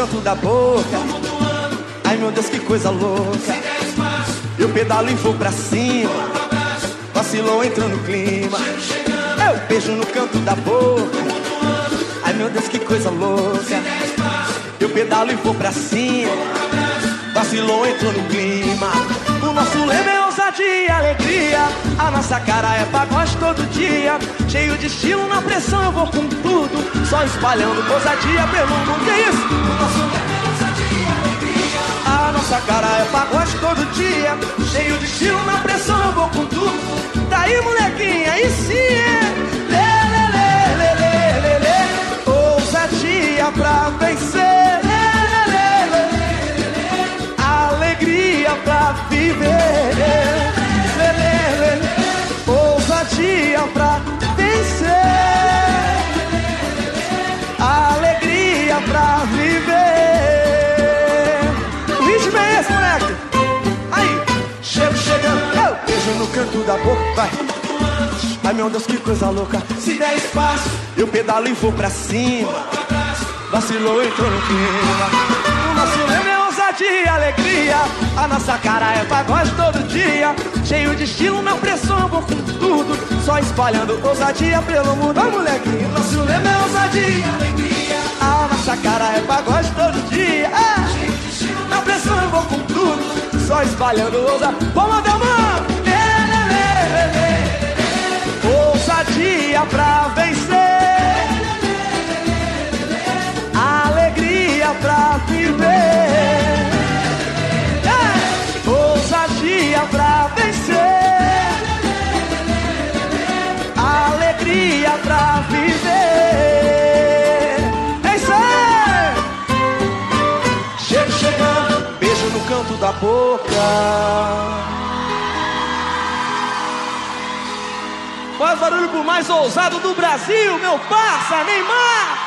canto da boca. Ai meu Deus, que coisa louca. Eu pedalo e vou pra cima. Vacilou, entrou no clima. Eu beijo no canto da boca. Ai meu Deus, que coisa louca. Eu pedalo e vou pra cima. Vacilou, entrou no clima. O nosso lema é ousadia e alegria. A nossa cara é pagode todo dia. Cheio de estilo, na pressão eu vou com tudo. Só espalhando ousadia pelo mundo. Que isso? O nosso lema é ousadia e alegria. A nossa cara é pagode todo dia. Cheio de estilo, na pressão eu vou com tudo. Daí molequinha, aí sim é lê, lê, lê, lê, lê, lê. Ousadia pra vencer, lê, lê, lê, lê. Alegria pra viver, lê, lê, lê, lê. Ousadia pra vencer, alegria pra viver. O ritmo é esse, moleque. Aí, chegando, eu beijo no canto da boca, vai. Ai meu Deus, que coisa louca. Se der espaço, eu pedalo e vou pra cima. Vacilou, entrou no clima. O nosso lema é ousadia e alegria. A nossa cara é pagode todo dia. Cheio de estilo, na pressão eu vou com tudo. Só espalhando ousadia pelo mundo. Ó molequinho, o nosso lema é ousadia e alegria. A nossa cara é pagode todo dia. Cheio de estilo, na pressão eu vou com tudo. Só espalhando ousadia. Vamos dar mão. Ousadia pra vencer, alegria pra viver. Ousadia pra vencer, alegria pra viver. É isso aí! Chegando, beijo no canto da boca. Faz barulho pro mais ousado do Brasil, meu parça, Neymar!